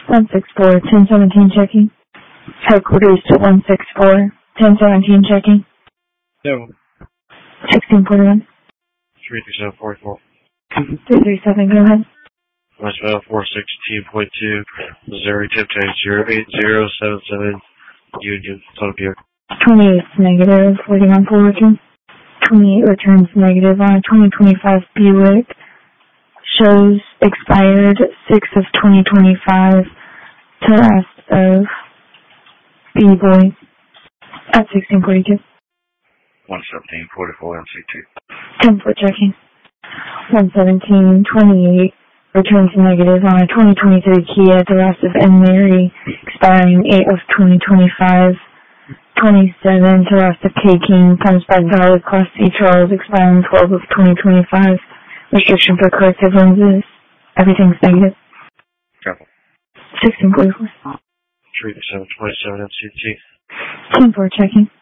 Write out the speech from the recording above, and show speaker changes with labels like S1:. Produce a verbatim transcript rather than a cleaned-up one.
S1: one six four, ten seventeen checking. Headquarters to one six four, ten seventeen checking.
S2: No.
S1: sixteen forty-one.
S2: three three seven four four.
S1: three three seven, go ahead.
S2: Westbound four sixteen point two, Missouri, tip change zero eight zero seven seven, Union, Tokyo.
S1: twenty-eight negative, forty-one forwarding. twenty-eight returns negative on a twenty twenty-five Buick. Shows expired six of twenty twenty-five to last of B-Boy at sixteen forty-two.
S2: one seventeen forty-four M C two.
S1: ten four checking. one seventeen twenty-eight returns negative on a twenty twenty-three Kia to last of N. Mary, expiring eight of twenty twenty-five. twenty-seven to last of K. King, comes back valid Class C Charles, expiring twelve of twenty twenty-five. Restriction for corrective lenses. Everything's negative.
S2: Travel.
S1: sixteen forty-four.
S2: three seven twenty-seven M C T.
S1: ten four checking.